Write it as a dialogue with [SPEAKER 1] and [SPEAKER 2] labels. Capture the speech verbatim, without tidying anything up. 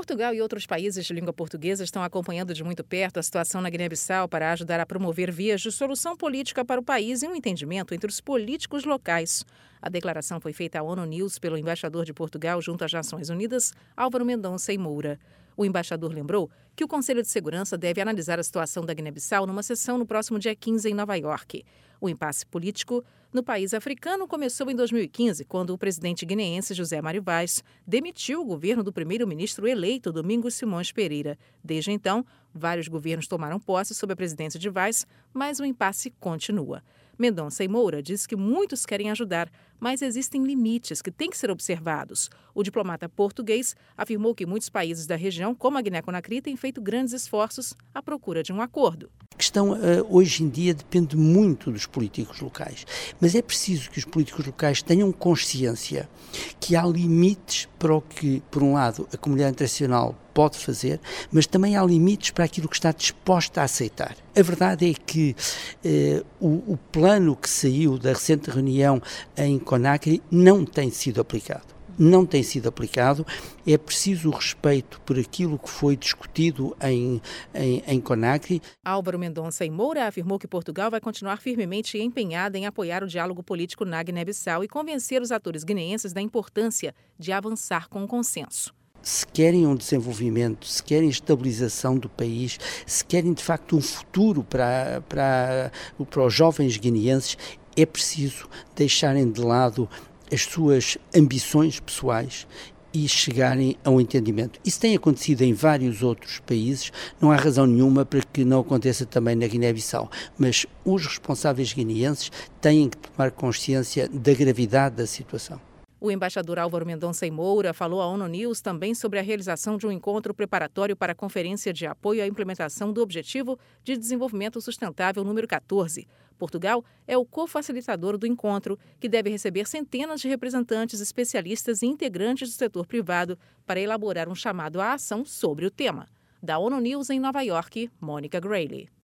[SPEAKER 1] Portugal e outros países de língua portuguesa estão acompanhando de muito perto a situação na Guiné-Bissau para ajudar a promover vias de solução política para o país e um entendimento entre os políticos locais. A declaração foi feita à ONU News pelo embaixador de Portugal junto às Nações Unidas, Álvaro Mendonça e Moura. O embaixador lembrou que o Conselho de Segurança deve analisar a situação da Guiné-Bissau numa sessão no próximo dia quinze em Nova York. O impasse político no país africano começou em dois mil e quinze, quando o presidente guineense José Mário Vaz demitiu o governo do primeiro-ministro eleito Domingos Simões Pereira. Desde então, vários governos tomaram posse sob a presidência de Vaz, mas o impasse continua. Mendonça e Moura diz que muitos querem ajudar, mas existem limites que têm que ser observados. O diplomata português afirmou que muitos países da região, como a Guiné-Conakry, têm feito grandes esforços à procura de um acordo.
[SPEAKER 2] A questão, hoje em dia, depende muito dos políticos locais, mas é preciso que os políticos locais tenham consciência que há limites para o que, por um lado, a comunidade internacional pode fazer, mas também há limites para aquilo que está disposta a aceitar. A verdade é que eh, o, o plano que saiu da recente reunião em Conakry não tem sido aplicado. Não tem sido aplicado, é preciso o respeito por aquilo que foi discutido em, em, em Conakry.
[SPEAKER 1] Álvaro Mendonça e Moura afirmou que Portugal vai continuar firmemente empenhada em apoiar o diálogo político na Guiné-Bissau e convencer os atores guineenses da importância de avançar com consenso.
[SPEAKER 2] Se querem um desenvolvimento, se querem estabilização do país, se querem de facto um futuro para, para, para os jovens guineenses, é preciso deixarem de lado as suas ambições pessoais e chegarem a um entendimento. Isso tem acontecido em vários outros países, não há razão nenhuma para que não aconteça também na Guiné-Bissau, mas os responsáveis guineenses têm que tomar consciência da gravidade da situação.
[SPEAKER 1] O embaixador Álvaro Mendonça e Moura falou à ONU News também sobre a realização de um encontro preparatório para a Conferência de Apoio à Implementação do Objetivo de Desenvolvimento Sustentável número quatorze. Portugal é o cofacilitador do encontro, que deve receber centenas de representantes, especialistas e integrantes do setor privado para elaborar um chamado à ação sobre o tema. Da ONU News em Nova York, Mônica Grayle.